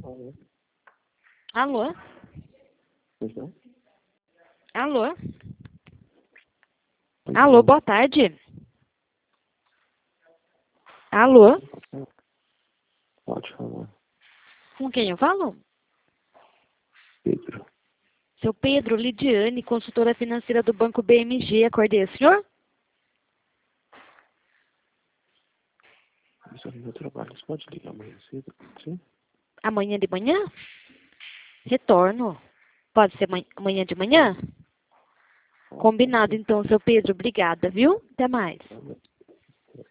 Alô? Alô? Pois não? Alô? Pois Alô, não. boa tarde. Alô? Pode falar. Com quem eu falo? Pedro. Seu Pedro, Lidiane, consultora financeira do Banco BMG. Acordei, senhor? Isso é no meu trabalho. Você pode ligar amanhã cedo? Sim? Amanhã de manhã? Retorno. Pode ser amanhã de manhã? Combinado, então, seu Pedro. Obrigada, viu? Até mais. Tá bom.